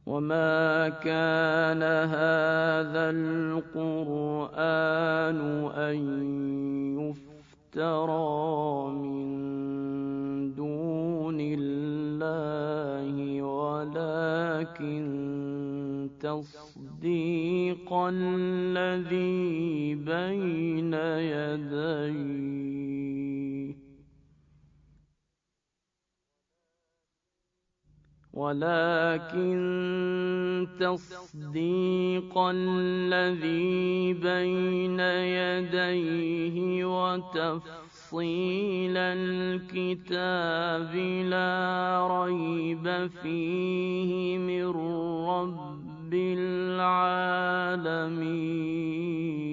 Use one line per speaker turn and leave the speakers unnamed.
وما كان هذا القرآن أن يفترى من دون الله ولكن تصديق الذي بين يديه وتفصيل الكتاب لا ريب فيه من رب العالمين.